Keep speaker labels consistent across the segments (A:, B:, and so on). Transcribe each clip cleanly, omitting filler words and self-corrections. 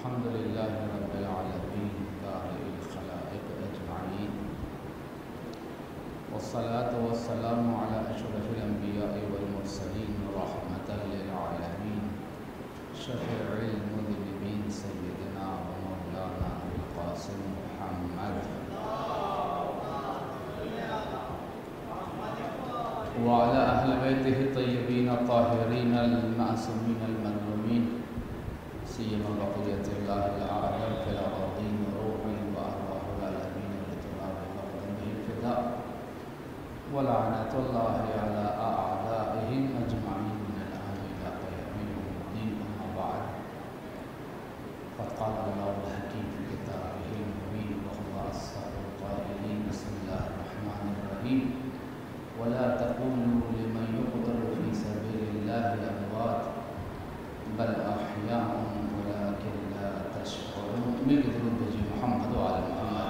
A: الحمد لله رب العالمين بارئ الخلائق أجمعين، والصلاة والسلام على أشرف الأنبياء والمرسلين رحمة للعالمين شفيع المذنبين سيدنا ومولانا القاسم محمد وعلى أهل بيته الطيبين الطاهرين المعصومين المظلومين سيما بقية الله الأعظم في الأراضين روحي وأرواح العالمين لتنال مقدمه الفداء، ولعنة الله على أعدائهم أجمعين من الآن إلى قيام يوم الدين. أما بعد، قد قال الله الحكيم في كتابه المبين وهو أصدق القائلين: بسم الله الرحمن الرحيم، ولا تقولوا لمن يقتل في سبيل الله أموات بل أحياء ولكن لا تشعرون. مقدر بجي محمد وعلى محمد.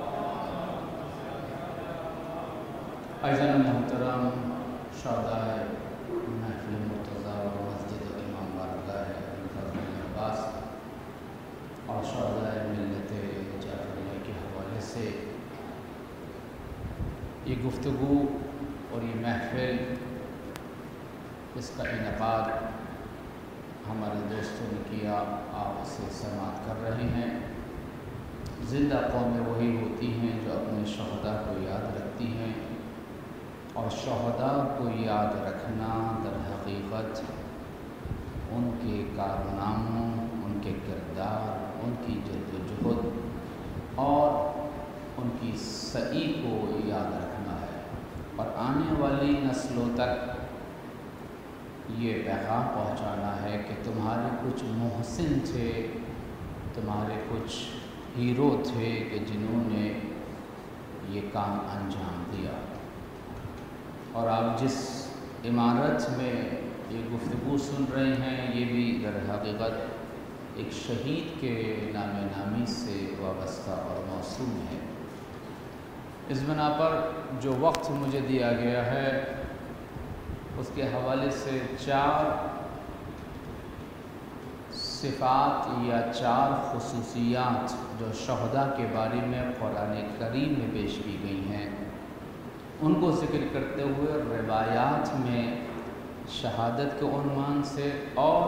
A: أيضاً محترم شهداء محفل مرتضی و مسجد امام بارگاہ فضل عباس اور شہداء ملت جعفریہ کے حوالے سے یہ گفتگو اور یہ محفل، اس کا انعقاد ہمارے دوستوں نے کیا، آپ اسے سماعت کر رہے ہیں۔ زندہ قومیں وہی ہوتی ہیں جو اپنے شہداء کو یاد رکھتی ہیں، اور شہداء کو یاد رکھنا در حقیقت ان کے کارناموں، ان کے کردار، ان کی جد و جہد اور ان کی سعی کو یاد رکھنا ہے، اور آنے والی نسلوں تک یہ پیغام پہنچانا ہے کہ تمہارے کچھ محسن تھے، تمہارے کچھ ہیرو تھے کہ جنہوں نے یہ کام انجام دیا۔ اور آپ جس عمارت میں یہ گفتگو سن رہے ہیں، یہ بھی در حقیقت ایک شہید کے نام نامی سے وابستہ اور موسوم ہے۔ اس بنا پر جو وقت مجھے دیا گیا ہے، اس کے حوالے سے 4 صفات یا 4 خصوصیات جو شہداء کے بارے میں قرآن کریم میں پیش کی گئی ہیں، ان کو ذکر کرتے ہوئے روایات میں شہادت کے عنوان سے اور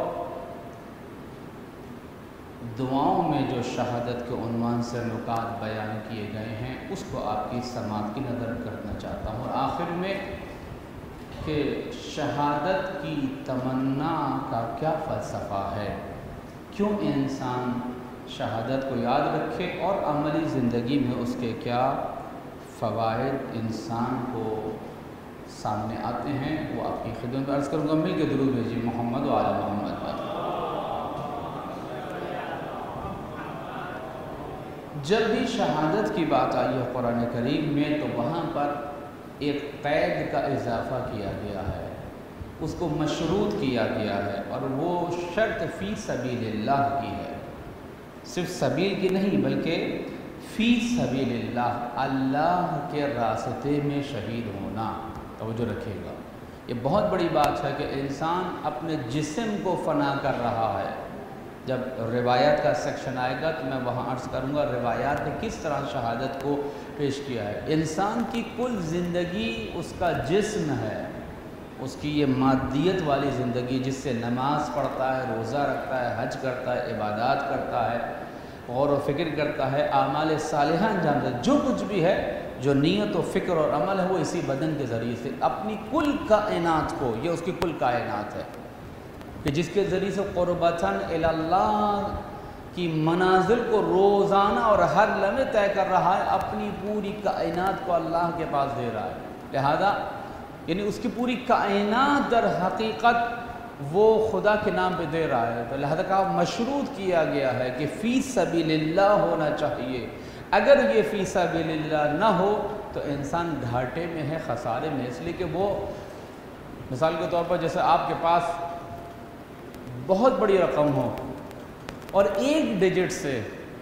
A: دعاؤں میں جو شہادت کے عنوان سے نکات بیان کیے گئے ہیں، اس کو آپ کی سماعت کی نظر کرنا چاہتا ہوں۔ آخر میں کہ شہادت کی تمنا کا کیا فلسفہ ہے، کیوں انسان شہادت کو یاد رکھے، اور عملی زندگی میں اس کے کیا فوائد انسان کو سامنے آتے ہیں، وہ آپ کی خدمت میں عرض کروں گا۔ مل کے درود بھیجیے محمد و آل محمد پر۔ جب بھی شہادت کی بات آئی ہے قرآن کریم میں، تو وہاں پر ایک قید کا اضافہ کیا گیا ہے، اس کو مشروط کیا گیا ہے، اور وہ شرط فی سبیل اللہ کی ہے۔ صرف سبیل کی نہیں بلکہ فی سبیل اللہ، اللہ کے راستے میں شہید ہونا۔ توجہ رکھیے گا، یہ بہت بڑی بات ہے کہ انسان اپنے جسم کو فنا کر رہا ہے۔ جب روایات کا سیکشن آئے گا تو میں وہاں عرض کروں گا روایات نے کس طرح شہادت کو پیش کیا ہے۔ انسان کی کل زندگی اس کا جسم ہے، اس کی یہ مادیت والی زندگی، جس سے نماز پڑھتا ہے، روزہ رکھتا ہے، حج کرتا ہے، عبادات کرتا ہے، غور و فکر کرتا ہے، اعمال صالحہ انجام دیتا ہے، جو کچھ بھی ہے، جو نیت و فکر اور عمل ہے، وہ اسی بدن کے ذریعے سے اپنی کل کائنات کو، یہ اس کی کل کائنات ہے کہ جس کے ذریعے سے قربتاً اللہ کی منازل کو روزانہ اور ہر لمحے طے کر رہا ہے، اپنی پوری کائنات کو اللہ کے پاس دے رہا ہے۔ لہذا یعنی اس کی پوری کائنات در حقیقت وہ خدا کے نام پہ دے رہا ہے، تو لہذا کہا مشروط کیا گیا ہے کہ فی سبیل اللہ ہونا چاہیے۔ اگر یہ فی سبیل اللہ نہ ہو تو انسان گھاٹے میں ہے، خسارے میں، اس لیے کہ وہ مثال کے طور پر جیسے آپ کے پاس بہت بڑی رقم ہو اور ایک ڈیجٹ سے،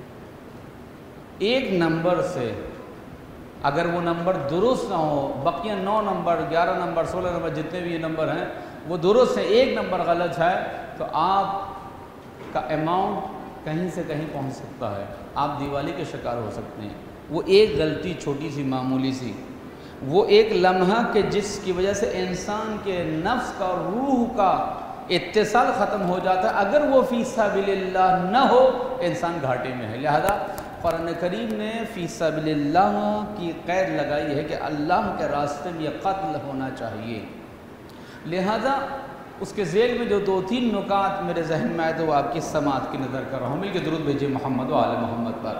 A: ایک نمبر سے اگر وہ نمبر درست نہ ہو، بقیہ 9 نمبر، 11 نمبر، 16 نمبر جتنے بھی یہ نمبر ہیں وہ درست ہیں، ایک نمبر غلط ہے، تو آپ کا اماؤنٹ کہیں سے کہیں پہنچ سکتا ہے، آپ دیوالی کے شکار ہو سکتے ہیں۔ وہ ایک غلطی چھوٹی سی معمولی سی، وہ ایک لمحہ کہ جس کی وجہ سے انسان کے نفس کا اور روح کا اتصال ختم ہو جاتا ہے، اگر وہ فی سبیل اللہ نہ ہو انسان گھاٹے میں ہے۔ لہذا قرآن کریم نے فی سبیل اللہ کی قید لگائی ہے کہ اللہ کے راستے میں یہ قتل ہونا چاہیے۔ لہذا اس کے ذیل میں جو 2-3 نکات میرے ذہن میں آئے تو وہ آپ کی سماعت کی نظر کر رہا ہوں۔ مل کے درود بھیجیے محمد و آل محمد پر۔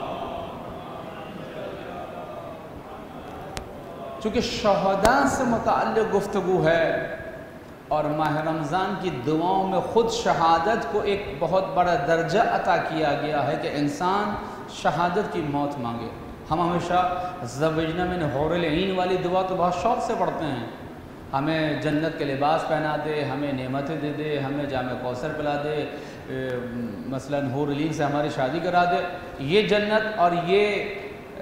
A: چونکہ شہداء سے متعلق گفتگو ہے اور ماہ رمضان کی دعاؤں میں خود شہادت کو ایک بہت بڑا درجہ عطا کیا گیا ہے کہ انسان شہادت کی موت مانگے۔ ہم ہمیشہ زوجنا من حور العین والی دعا تو بہت شوق سے پڑھتے ہیں، ہمیں جنت کے لباس پہنا دے، ہمیں نعمتیں دے دے، ہمیں جام کوثر پلا دے، مثلا حور العین سے ہماری شادی کرا دے۔ یہ جنت اور یہ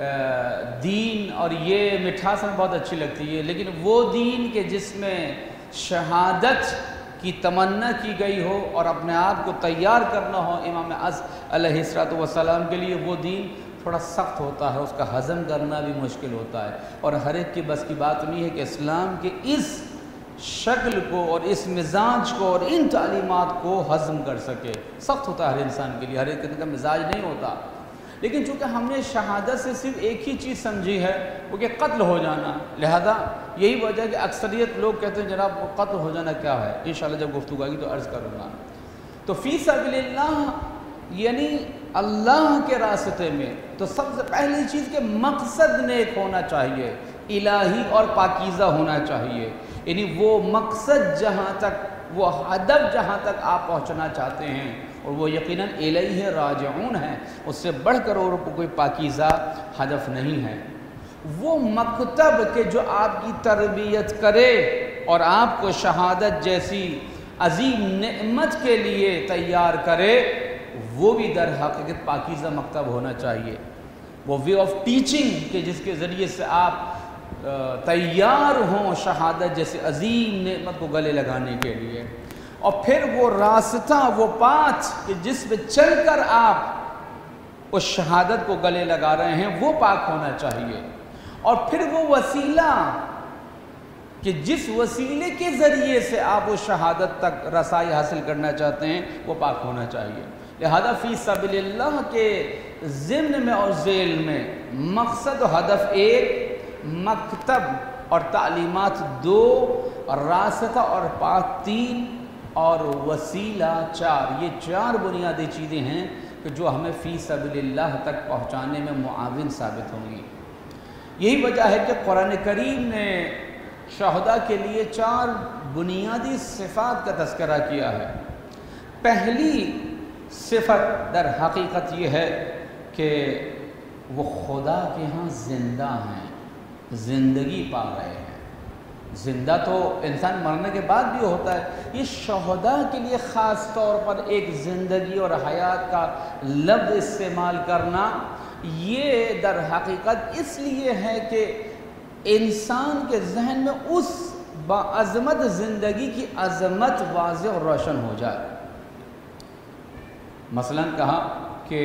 A: دین اور یہ مٹھاس ہمیں بہت اچھی لگتی ہے، لیکن وہ دین کہ جس میں شہادت کی تمنا کی گئی ہو اور اپنے آپ کو تیار کرنا ہو امام علیہ السلام کے لیے، وہ دین تھوڑا سخت ہوتا ہے، اس کا ہضم کرنا بھی مشکل ہوتا ہے، اور ہر ایک کی بس کی بات نہیں ہے کہ اسلام کے اس شکل کو اور اس مزاج کو اور ان تعلیمات کو ہضم کر سکے۔ سخت ہوتا ہے ہر انسان کے لیے، ہر ایک کا مزاج نہیں ہوتا، لیکن چونکہ ہم نے شہادت سے صرف ایک ہی چیز سمجھی ہے وہ کہ قتل ہو جانا، لہذا یہی وجہ ہے کہ اکثریت لوگ کہتے ہیں جناب وہ قتل ہو جانا کیا ہے، انشاءاللہ جب گفتگو آئے گی تو عرض کروں گا۔ تو فی سبیل اللہ یعنی اللہ کے راستے میں تو سب سے پہلی چیز کہ مقصد نیک ہونا چاہیے، الہی اور پاکیزہ ہونا چاہیے، یعنی وہ مقصد جہاں تک، وہ ہدف جہاں تک آپ پہنچنا چاہتے ہیں اور وہ یقیناً الیہ راجعون ہے، اس سے بڑھ کر اور کوئی پاکیزہ ہدف نہیں ہے۔ وہ مکتب کہ جو آپ کی تربیت کرے اور آپ کو شہادت جیسی عظیم نعمت کے لیے تیار کرے، وہ بھی در حقیقت پاکیزہ مکتب ہونا چاہیے۔ وہ وے آف ٹیچنگ کہ جس کے ذریعے سے آپ تیار ہوں شہادت جیسے عظیم نعمت کو گلے لگانے کے لیے، اور پھر وہ راستہ، وہ پاتھ کہ جس پہ چل کر آپ اس شہادت کو گلے لگا رہے ہیں وہ پاک ہونا چاہیے، اور پھر وہ وسیلہ کہ جس وسیلے کے ذریعے سے آپ اس شہادت تک رسائی حاصل کرنا چاہتے ہیں وہ پاک ہونا چاہیے۔ لہذا فی سبیل اللہ کے ضمن میں اور ذیل میں مقصد و ہدف ایک، مکتب اور تعلیمات دو، راستہ اور پاک تین، اور وسیلہ چار۔ یہ 4 بنیادی چیزیں ہیں کہ جو ہمیں فی سبیل اللہ تک پہنچانے میں معاون ثابت ہوں گی۔ یہی وجہ ہے کہ قرآن کریم نے شہداء کے لیے 4 بنیادی صفات کا تذکرہ کیا ہے۔ پہلی صفت در حقیقت یہ ہے کہ وہ خدا کے ہاں زندہ ہیں، زندگی پا رہے ہیں۔ زندہ تو انسان مرنے کے بعد بھی ہوتا ہے، یہ شہداء کے لیے خاص طور پر ایک زندگی اور حیات کا لفظ استعمال کرنا، یہ در حقیقت اس لیے ہے کہ انسان کے ذہن میں اس باعظمت زندگی کی عظمت واضح اور روشن ہو جائے۔ مثلا کہا کہ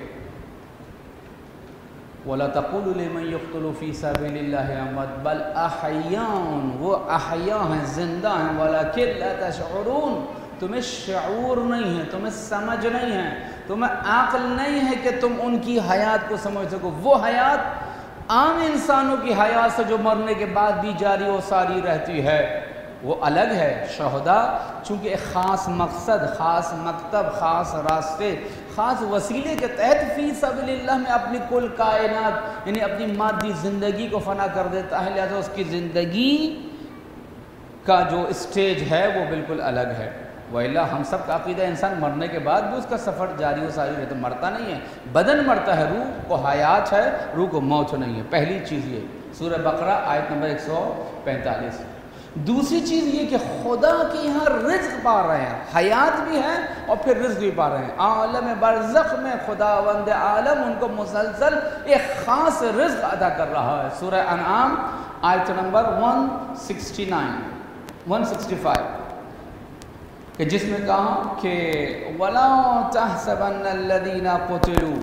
A: وَلَا تَقُولُوا لِمَنْ يُقْتَلُ فِي سَبِيلِ اللَّهِ أَمْوَاتٌ بَلْ أَحْيَاءٌ، وہ احیاء ہیں، زندہ ہیں، وَلَكِنْ لَا تَشْعُرُونَ، تمہیں شعور نہیں ہے، تمہیں سمجھ نہیں ہے، تمہیں عقل نہیں ہے کہ تم ان کی حیات کو سمجھ سکو۔ وہ حیات عام انسانوں کی حیات سے جو مرنے کے بعد بھی جاری و ساری رہتی ہے وہ الگ ہے۔ شہداء چونکہ ایک خاص مقصد، خاص مکتب، خاص راستے، خاص وسیلے کے تحت فی سبیل اللہ میں اپنی کل کائنات یعنی اپنی مادی زندگی کو فنا کر دیتا ہے، لہذا اس کی زندگی کا جو اسٹیج ہے وہ بالکل الگ ہے۔ وَإِلَّا ہم سب کا عقیدہ انسان مرنے کے بعد بھی اس کا سفر جاری و ساری رہتا، مرتا نہیں ہے، بدن مرتا ہے، روح کو حیات ہے، روح کو موت نہیں ہے۔ پہلی چیز یہ سورہ بقرہ آیت نمبر 145۔ دوسری چیز یہ کہ خدا کے یہاں رزق پا رہے ہیں، حیات بھی ہے اور پھر رزق بھی پا رہے ہیں۔ عالم برزخ میں خداوند عالم ان کو مسلسل ایک خاص رزق عطا کر رہا ہے۔ سورہ انعام آیت نمبر 165۔ کہ جس میں کہا کہ وَلَا تَحْسَبَنَّ الَّذِينَ قُتِلُوا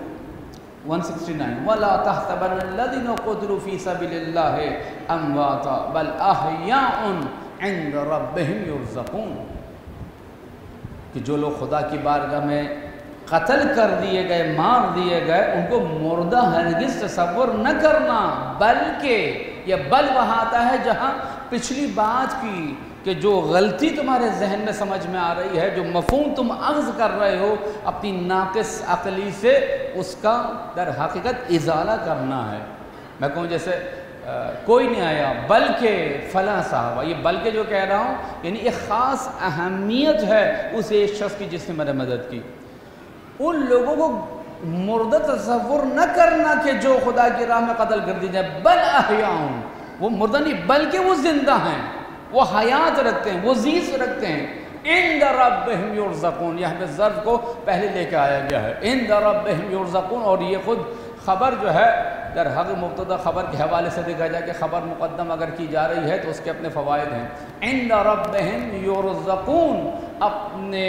A: 169 وَلَا تَحْسَبَنَّ الَّذِينَ قُتِلُوا فِي سَبِيلِ اللَّهِ أَمْوَاتًا بَلْ أَحْيَاءٌ عِندَ رَبِّهِمْ يُرْزَقُونَ، کہ جو لوگ خدا کی بارگاہ میں قتل کر دیے گئے، مار دیے گئے، ان کو مردہ ہرگز تصور نہ کرنا، بلکہ یہ بل وہاں آتا ہے جہاں پچھلی بات کی کہ جو غلطی تمہارے ذہن میں سمجھ میں آ رہی ہے، جو مفہوم تم اخذ کر رہے ہو اپنی ناقص عقلی سے، اس کا در حقیقت ازالہ کرنا ہے۔ میں کہوں جیسے کوئی نہیں آیا بلکہ فلاں صحابہ، یہ بلکہ جو کہہ رہا ہوں یعنی ایک خاص اہمیت ہے اس ایک شخص کی جس نے میرے مدد کی۔ ان لوگوں کو مردہ تصور نہ کرنا کہ جو خدا کی راہ میں قتل کر دی جائے، بل احیاء، وہ مردہ نہیں بلکہ وہ زندہ ہیں، وہ حیات رکھتے ہیں، وہ زیست رکھتے ہیں۔ عند ربہم یرزقون، یہاں پہ ظرف کو پہلے لے کے آیا گیا ہے، عند ربہم یرزقون، اور یہ خود خبر جو ہے در حق مبتدا خبر کے حوالے سے دیکھا جائے کہ خبر مقدم اگر کی جا رہی ہے تو اس کے اپنے فوائد ہیں۔ عند ربہم یرزقون، اپنے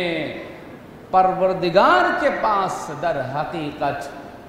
A: پروردگار کے پاس در حقیقت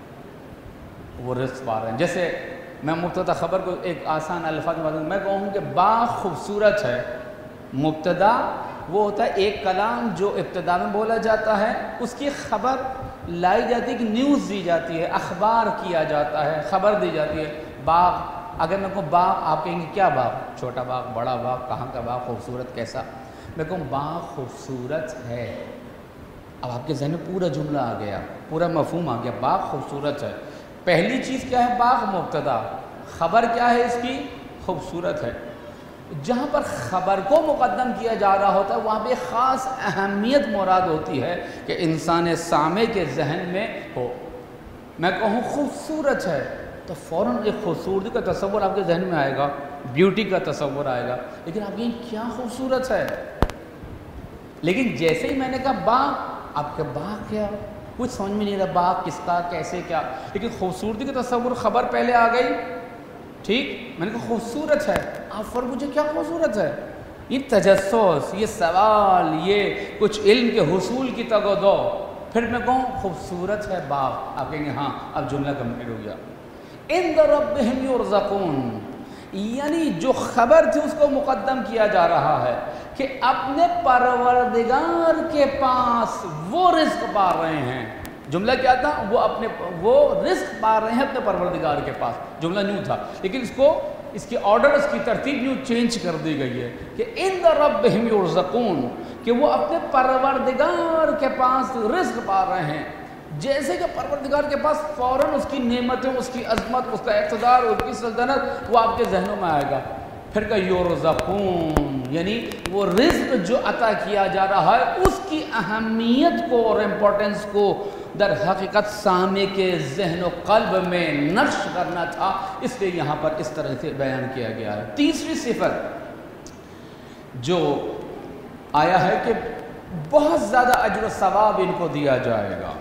A: وہ رزق پا رہے ہیں۔ جیسے میں مبتدا خبر کو ایک آسان الفاظ میں کہوں کہ باغ خوبصورت ہے، مبتدا وہ ہوتا ہے ایک کلام جو ابتدا میں بولا جاتا ہے، اس کی خبر لائی جاتی ہے کہ نیوز دی جاتی ہے، اخبار کیا جاتا ہے، خبر دی جاتی ہے۔ باغ، اگر میں کہوں باغ، آپ کہیں گے کیا باغ؟ چھوٹا باغ، بڑا باغ، کہاں کا باغ، خوبصورت کیسا؟ میں کہوں باغ خوبصورت ہے، اب آپ کے ذہن میں پورا جملہ آ گیا، پورا مفہوم آ گیا، باغ خوبصورت ہے۔ پہلی چیز کیا ہے؟ باغ مبتدا، خبر کیا ہے اس کی؟ خوبصورت ہے۔ جہاں پر خبر کو مقدم کیا جا رہا ہوتا ہے وہاں پہ خاص اہمیت مراد ہوتی ہے کہ انسان سامع کے ذہن میں ہو۔ میں کہوں خوبصورت ہے تو فوراً ایک خوبصورتی کا تصور آپ کے ذہن میں آئے گا، بیوٹی کا تصور آئے گا، لیکن آپ کہیں کیا خوبصورت ہے؟ لیکن جیسے ہی میں نے کہا باغ، آپ کا باغ کیا؟ کچھ سمجھ میں نہیں رہا باغ کس کا، کیسے، کیا، لیکن خوبصورتی کا تصور خبر پہلے آ گئی، ٹھیک؟ میں نے کہا خوبصورت ہے، آپ فرق پوچھے کیا خوبصورت ہے؟ یہ تجسس، یہ سوال، یہ کچھ علم کے حصول کی تگ و دو، پھر میں کہوں خوبصورت ہے باغ، آپ کہیں گے ہاں اب جملہ کمپلیٹ ہو گیا۔ عند ربہم یرزقون، یعنی جو خبر تھی اس کو مقدم کیا جا رہا ہے کہ اپنے پروردگار کے پاس وہ رزق پا رہے ہیں۔ جملہ کیا تھا؟ وہ رزق پا رہے ہیں اپنے پروردگار کے پاس، جملہ نیو تھا، لیکن اس کی آرڈر، اس کی ترتیب نیو چینج کر دی گئی ہے کہ عند ربہم یرزقون، کہ وہ اپنے پروردگار کے پاس رزق پا رہے ہیں۔ جیسے کہ پروردگار کے پاس فوراً اس کی نعمتیں، اس کی عظمت، اس کا اقتدار، اس کی سلطنت وہ آپ کے ذہنوں میں آئے گا۔ پھر کہ یرزقون، یعنی وہ رزق جو عطا کیا جا رہا ہے اس کی اہمیت کو اور امپورٹنس کو در حقیقت سامع کے ذہن و قلب میں نقش کرنا تھا، اس لیے یہاں پر اس طرح سے بیان کیا گیا ہے۔ تیسری صفت جو آیا ہے کہ بہت زیادہ اجر و ثواب ان کو دیا جائے گا۔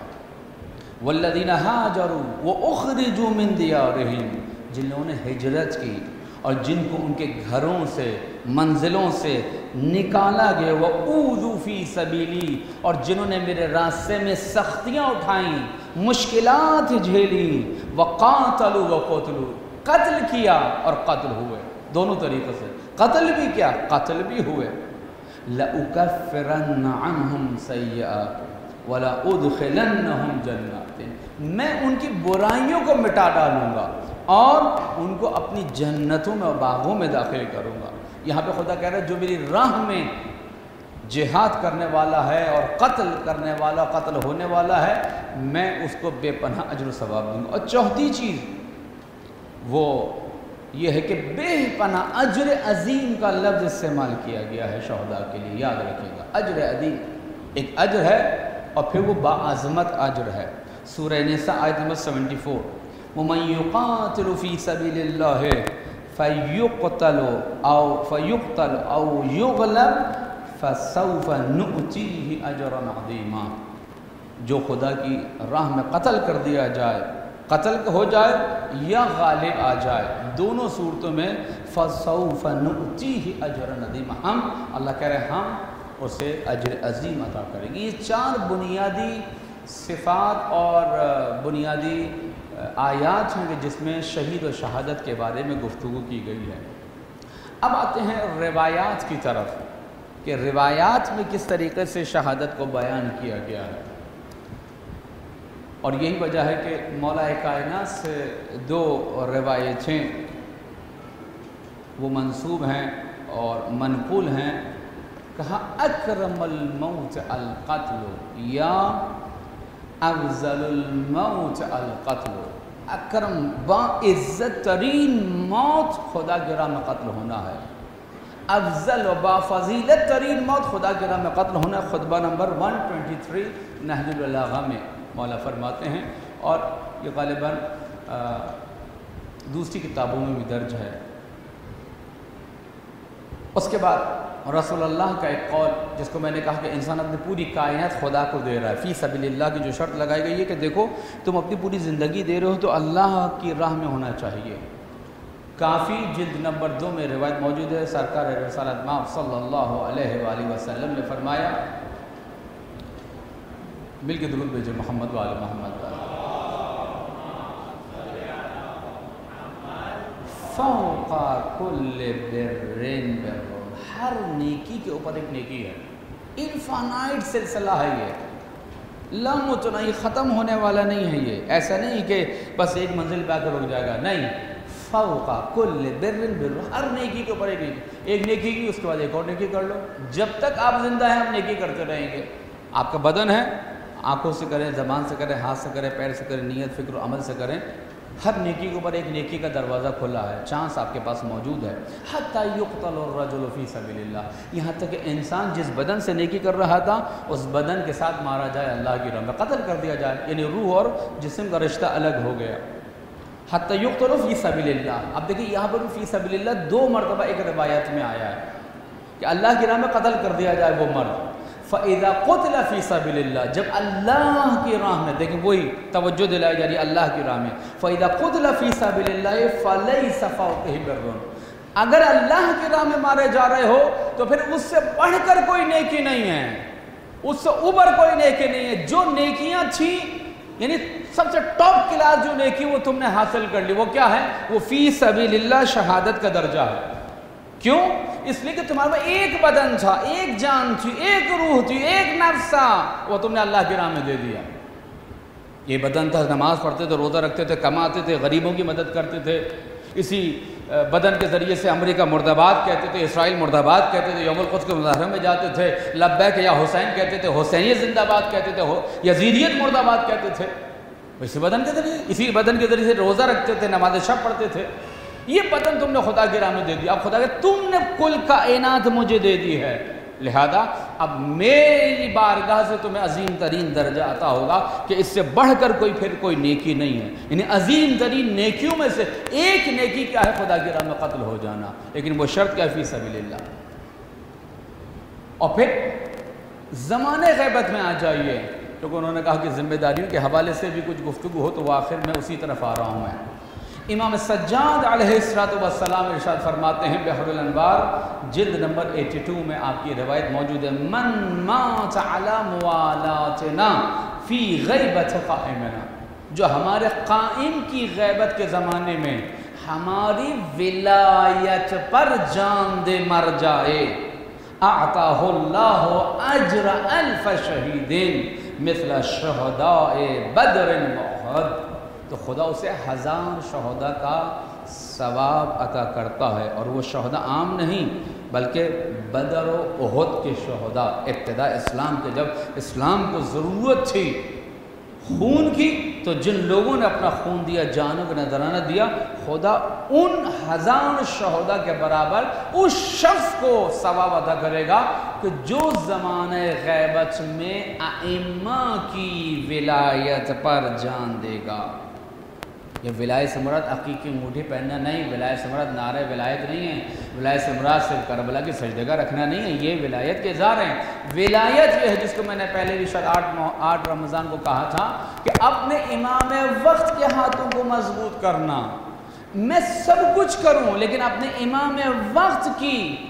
A: والذین ہاجروا واخرجوا من دیارہم، جن لوگوں نے ہجرت کی اور جن کو ان کے گھروں سے، منزلوں سے نکالا گیا، وَأُوذُوا فِي سَبِيلِي، اور جنہوں نے میرے راستے میں سختیاں اٹھائیں، مشکلات جھیلی، وَقَاتَلُوا وَقُتِلُوا، قتل کیا اور قتل ہوئے، دونوں طریقے سے، قتل بھی کیا، قتل بھی ہوئے۔ لَأُكَفِّرَنَّ عَنْهُمْ سَيِّئَاتِهِمْ وَلَأُدْخِلَنَّهُمْ جَنَّاتٍ، میں ان کی برائیوں کو مٹا ڈالوں گا اور ان کو اپنی جنتوں میں اور باغوں میں داخل کروں گا۔ یہاں پہ خدا کہہ رہا ہے جو میری راہ میں جہاد کرنے والا ہے اور قتل کرنے والا، قتل ہونے والا ہے، میں اس کو بے پناہ اجر و ثواب دوں گا۔ اور چوتھی چیز وہ یہ ہے کہ بے پناہ اجر عظیم کا لفظ استعمال کیا گیا ہے شہداء کے لیے، یاد رکھیے گا، اجر عظیم ایک اجر ہے اور پھر وہ باعظمت اجر ہے۔ سورہ نساء آیت نمبر 74، وَمَن يُقَاتِلُ فِي سَبِيلِ اللَّهِ فَيُقْتَلْ أَوْ يُغْلَبْ فَسَوْفَ نُؤْتِيهِ أَجْرًا عَظِيمًا، جو خدا کی راہ میں قتل کر دیا جائے، قتل ہو جائے یا غالب آ جائے، دونوں صورتوں میں فَسَوْفَ نُؤْتِيهِ أَجْرًا عَظِيمًا، ہم اللہ کہہ رہے ہیں ہم اسے اجر عظیم عطا کرے گی۔ یہ 4 بنیادی صفات اور بنیادی آیات ہیں کہ جس میں شہید و شہادت کے بارے میں گفتگو کی گئی ہے۔ اب آتے ہیں روایات کی طرف کہ روایات میں کس طریقے سے شہادت کو بیان کیا گیا ہے، اور یہی وجہ ہے کہ مولا کائنات سے 2 روایتیں وہ منسوب ہیں اور منقول ہیں۔ کہا اکرم الموت القتل یا افضل الموت القتل، اکرم با عزت ترین موت خدا کی راہ میں قتل ہونا ہے، افضل و با فضیلت ترین موت خدا کی راہ میں قتل ہونا ہے۔ خطبہ نمبر 123 نہج البلاغہ میں مولا فرماتے ہیں، اور یہ غالباً دوسری کتابوں میں بھی درج ہے۔ اس کے بعد رسول اللہ کا ایک قول جس کو میں نے کہا کہ انسان اپنی پوری کائنات خدا کو دے رہا ہے، فی سبیل اللہ کی جو شرط لگائی گئی ہے کہ دیکھو تم اپنی پوری زندگی دے رہے ہو تو اللہ کی راہ میں ہونا چاہیے۔ کافی جلد نمبر 2 میں روایت موجود ہے، سرکار رسالت مآب صلی اللہ علیہ وآلہ وسلم نے فرمایا، مل کے درود بھیجے محمد وآل محمد، فوق کل برن بر، ہر نیکی کے اوپر ایک نیکی ہے، انفانائٹ سلسلہ ہے، یہ لامتناہی ختم ہونے والا نہیں ہے۔ یہ ایسا نہیں کہ بس ایک منزل پہ آ کر رک جائے گا، نہیں، فوق کل برن بر، ہر نیکی کے اوپر ایک نیکی کی، اس کے بعد ایک اور نیکی کر لو، جب تک آپ زندہ ہیں ہم نیکی کرتے رہیں گے۔ آپ کا بدن ہے، آنکھوں سے کریں، زبان سے کریں، ہاتھ سے کریں، پیر سے کریں، نیت فکر و عمل سے کریں، ہر نیکی کے اوپر ایک نیکی کا دروازہ کھلا ہے، چانس آپ کے پاس موجود ہے۔ حتی یقتل الرجل فی سبیل اللہ، یہاں تک کہ انسان جس بدن سے نیکی کر رہا تھا اس بدن کے ساتھ مارا جائے، اللہ کی راہ میں قتل کر دیا جائے، یعنی روح اور جسم کا رشتہ الگ ہو گیا۔ حتی یقتل فی سبیل اللہ، اب دیکھیں یہاں پر فی سبیل اللہ 2 مرتبہ ایک روایت میں آیا ہے کہ اللہ کی راہ میں قتل کر دیا جائے وہ مرد۔ فَإِذَا قُتِلَ فِي سَبِيلِ اللَّهِ، جب اللہ کی راہ میں، دیکھیں وہی توجہ دلائی جا رہی ہے اللہ کی راہ میں، فَإِذَا قُتِلَ فِي سَبِيلِ اللَّهِ فَلَيْسَ فَوْقِهِ بِرٌّ، اگر اللہ کی راہ میں مارے جا رہے ہو تو پھر اس سے بڑھ کر کوئی نیکی نہیں ہے، اس سے اوپر کوئی نیکی نہیں ہے۔ جو نیکیاں تھیں یعنی سب سے ٹاپ کلاس جو نیکی وہ تم نے حاصل کر لی، وہ کیا ہے؟ وہ فی سبیل اللہ شہادت کا درجہ ہے۔ کیوں؟ اس لیے کہ تمہارے میں ایک بدن تھا، ایک جان تھی، ایک روح تھی، ایک نفس تھا، وہ تم نے اللہ کی راہ میں دے دیا۔ یہ بدن تھا، نماز پڑھتے تھے، روزہ رکھتے تھے، کماتے تھے، غریبوں کی مدد کرتے تھے، اسی بدن کے ذریعے سے امریکہ مرد آباد کہتے تھے، اسرائیل مرد آباد کہتے تھے، یوم القدس کے مظاہرے میں جاتے تھے، لبیک یا حسین کہتے تھے، حسینیت زندہ آباد کہتے تھے، یزیدیت مرد آباد کہتے تھے، اسی بدن کے ذریعے، اسی بدن کے ذریعے سے روزہ رکھتے تھے، نماز شب پڑھتے تھے۔ یہ بدن تم نے خدا کی راہ میں دے دیا، اب خدا کہ تم نے کل کائنات مجھے دے دی ہے، لہذا اب میری بارگاہ سے تمہیں عظیم ترین درجہ عطا ہوگا کہ اس سے بڑھ کر پھر کوئی نیکی نہیں ہے۔ یعنی عظیم ترین نیکیوں میں سے ایک نیکی کیا ہے؟ خدا کی راہ میں قتل ہو جانا، لیکن وہ شرط کیا ہے؟ فی سبیل اللہ۔ اور پھر زمانے غیبت میں آ جائیے، کیونکہ انہوں نے کہا کہ ذمہ داریوں کے حوالے سے بھی کچھ گفتگو ہو تو وہ آخر میں اسی طرف آ رہا ہوں میں۔ امام سجاد علیہ السلام ارشاد فرماتے ہیں بحر الانوار جلد نمبر 82 میں آپ کی روایت موجود ہے، من مات علی موالاتنا فی غیبت قائمنا، جو ہمارے قائم کی غیبت کے زمانے میں ہماری ولایت پر جان دے مر جائے، اعطاہ اللہ اجر 1000 شہید مثل شہداء بدر واحد، تو خدا اسے 1000 شہداء کا ثواب عطا کرتا ہے، اور وہ شہداء عام نہیں بلکہ بدر و احد کے شہداء، ابتداء اسلام کے جب اسلام کو ضرورت تھی خون کی تو جن لوگوں نے اپنا خون دیا، جانوں کا نذرانہ دیا، خدا ان 1000 شہداء کے برابر اس شخص کو ثواب عطا کرے گا کہ جو زمانہ غیبت میں ائمہ کی ولایت پر جان دے گا۔ یہ ولایت سے مراد عقیقی انگوٹھی پہننا نہیں، ولایت سے مراد نعرہ ولایت نہیں ہے، ولایت سے مراد صرف کربلا کی سجدگاہ رکھنا نہیں ہے، یہ ولایت کے اظہار ہیں۔ ولایت یہ ہے جس کو میں نے پہلے بھی شاید 8 رمضان کو کہا تھا کہ اپنے امام وقت کے ہاتھوں کو مضبوط کرنا، میں سب کچھ کروں لیکن اپنے امام وقت کی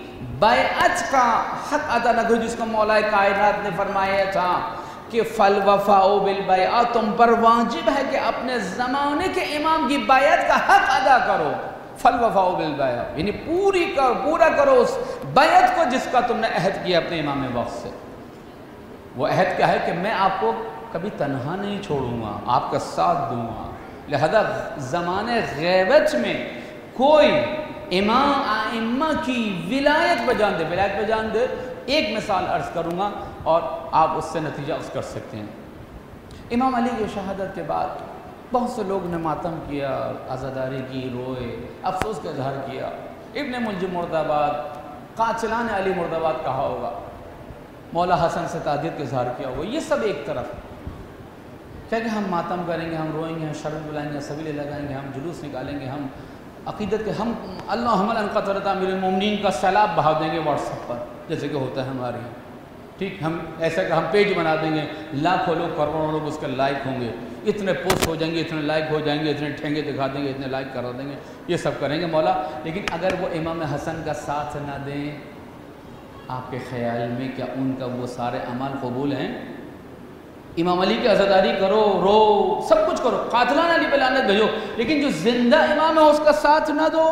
A: बैअत का हक अदा न करो, जिसको मौला कायनात ने फरमाया था कि फल वफ़ाउ बिल बैअत, तुम पर वाजिब है कि अपने ज़माने के इमाम की बैअत का हक अदा करो। फल वफ़ाउ बिल बैअत यानी पूरा करो उस बैअत को जिसका तुमने अहद किया अपने इमाम वक्त से। वो अहद क्या है कि मैं आपको कभी तन्हा नहीं छोड़ूंगा, आपका साथ दूंगा। लिहाजा ज़माने ग़ैबत में कोई इमाम आइम्मा की विलायत बजान दे, एक मिसाल अर्ज़ करूँगा और आप उससे नतीजा अर्ज़ कर सकते हैं। इमाम अली की शहादत के बाद बहुत से लोग ने मातम किया, आज़ादारी की, रोए, अफसोस का इजहार किया। इब्न मुलजिम मुर्दाबाद, कातिलान अली मुर्दाबाद कहा होगा, मौला हसन से तादियत का इजहार किया होगा। ये सब एक तरफ क्या कि हम मातम करेंगे, हम रोएंगे, हम शर्म बुलाएंगे, सबीले लगाएंगे, हम जुलूस निकालेंगे, हम अक़ीदत के हम अल्लाहुम्मा अनक़तरत अमीरुल मोमिनीन का सैलाब बहा देंगे व्हाट्सएप पर, जैसे कि होता है हमारे यहाँ। ठीक, हम ऐसा कि हम पेज बना देंगे, लाखों लोग करोड़ों लोग उसके लाइक होंगे, इतने पोस्ट हो जाएंगे, इतने लाइक हो जाएंगे, इतने ठेंगे दिखा देंगे, इतने लाइक करा देंगे, ये सब करेंगे मौला। लेकिन अगर वो इमाम हसन का साथ ना दें, आपके ख़्याल में क्या उनका वो सारे अमल कबूल हैं? इमाम अली की आज़ादारी करो, रो, सब कुछ करो, कातिलान अली पे लानत भेजो, लेकिन जो जिंदा इमाम है उसका साथ ना दो,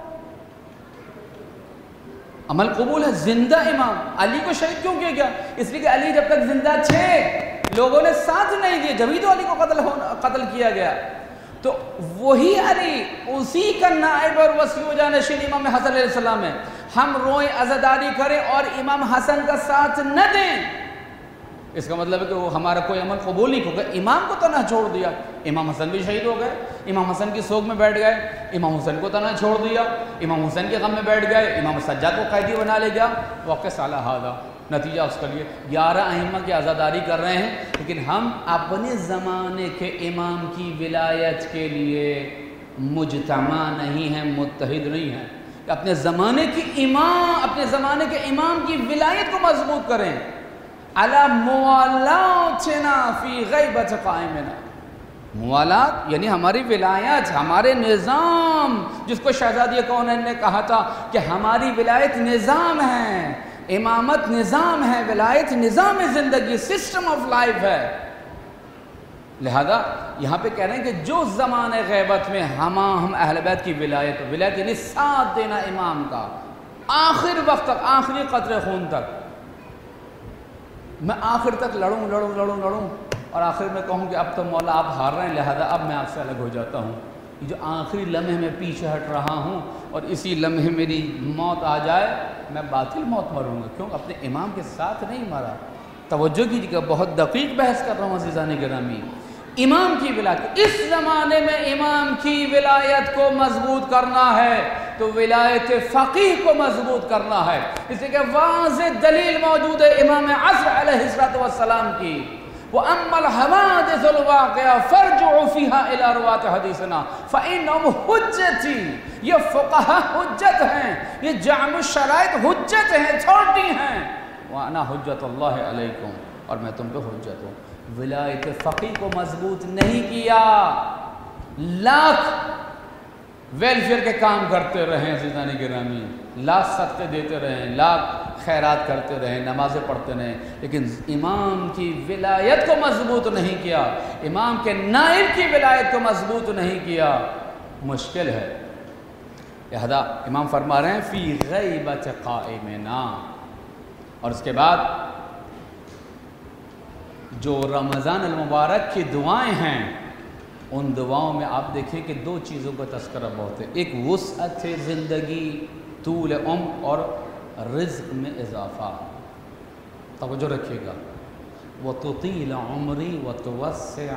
A: अमल कबूल है? जिंदा इमाम अली को शहीद क्यों किया गया? इसलिए कि अली जब तक जिंदा थे लोगों ने साथ नहीं दिए, जब ही तो अली को कत्ल किया गया। तो वही अली, उसी का नाइब और वसी व जानशीन इमाम हसन अलैहिस्सलाम है। हम रोएं, आज़ादारी करें और इमाम हसन का साथ न दें, इसका मतलब है कि वो हमारा कोई अमल कबूल नहीं होगा। इमाम को तना छोड़ दिया, इमाम हसन भी शहीद हो गए, इमाम हसन की सोग में बैठ गए, इमाम हुसैन को तना छोड़ दिया, इमाम हुसैन के गम में बैठ गए, इमाम सज्जाद को कैदी बना ले गया। वाक़ साला हादा, नतीजा उसके लिए 11 अइम्मा की आज़ादारी कर रहे हैं, लेकिन हम अपने ज़माने के इमाम की विलायत के लिए मुजतमा नहीं हैं, मुत्तहिद नहीं हैं। अपने ज़माने के इमाम की विलायत को मजबूत करें। अला मुवालातना फी गैबत कायमिना, मुवालात यानी हमारी विलायत, हमारे निज़ाम, जिसको शहज़ादी कौनैन ने कहा था कि हमारी विलायत निज़ाम है, इमामत निज़ाम है, विलायत निज़ाम ज़िंदगी, सिस्टम ऑफ लाइफ है। लिहाजा यहाँ पे कह रहे हैं कि जो ज़माने ग़ैबत में हम अहल बैत की विलायत यानी साथ देना इमाम का आखिर वक्त तक, आखिरी क़त्रे खून तक, मैं आखिर तक लड़ूं और आखिर में कहूँ कि अब तो मौला आप हार रहे हैं, लिहाजा अब मैं आपसे अलग हो जाता हूँ। ये जो आखिरी लम्हे में पीछे हट रहा हूँ और इसी लम्हे मेरी मौत आ जाए, मैं बातिल मौत मरूँगा। क्यों? अपने इमाम के साथ नहीं मरा। तवज्जो कीजिएगा, बहुत दकीक बहस कर रहा हूँ अज़ीज़ान गिरामी। इमाम की विलायत, इस ज़माने में इमाम की विलायत को मजबूत करना है तो विलायत फ़क़ीह को मजबूत करना है। इसलिए कि वाज़ेह दलील मौजूद है इमाम असर अलैहिस्सलातु वस्सलाम की, वो अम्मल हवादिसुल वाक़िआ फरजुउ फ़ीहा इला रुवात हदीसना फ़इन्नहुम हुज्जती, ये फ़ुक़हा हुज्जत हैं, ये जामुश शराइत हुज्जत हैं, अथॉरिटी हैं। व अना हुज्जतुल्लाहि अलैकुम, और मैं तुम पे हुज्जत हूँ। विलायत फ़क़ीह को मजबूत नहीं किया, लाख वेलफेयर के काम करते रहें अज़ीज़ान गिरामी, लाख सदक़े देते रहें, लाख खैरात करते रहें, नमाज़ें पढ़ते रहें, लेकिन इमाम की विलायत को मजबूत नहीं किया, इमाम के नाइब की विलायत को मजबूत नहीं किया, मुश्किल है। लिहाजा इमाम फरमा रहे हैं फ़ी गैबत काइमिना। और उसके बाद जो रमज़ान अल मुबारक की दुआएं हैं, उन दुआओं में आप देखिए कि दो चीज़ों का तज़किरा बहुत है। एक वुसअत ज़िंदगी, तूल उम्र और रिज़्क़ में इजाफ़ा। तवज्जो रखिएगा, व तुतील उम्री व तुवस्सिअ